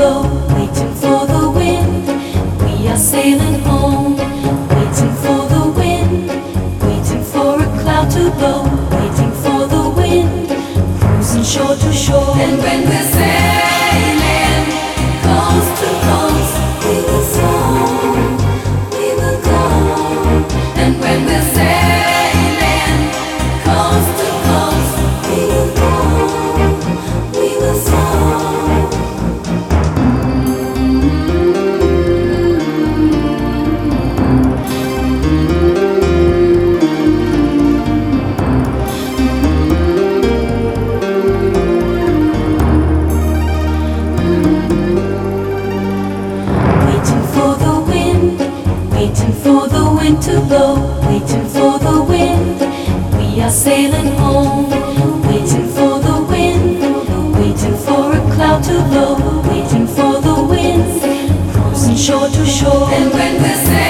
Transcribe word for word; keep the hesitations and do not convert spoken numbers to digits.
blow, waiting for the wind. We are sailing home, waiting for the wind, waiting for a cloud to blow, waiting for the wind, cruising shore to shore. And when we're sailing coast to coast, we will flow, we will go. And when we're sailing coast to coast, we will go, we will flow. Waiting for the wind to blow, waiting for the wind. We are sailing home, waiting for the wind, waiting for a cloud to blow, waiting for the wind, cruising shore to shore. And when we're sailing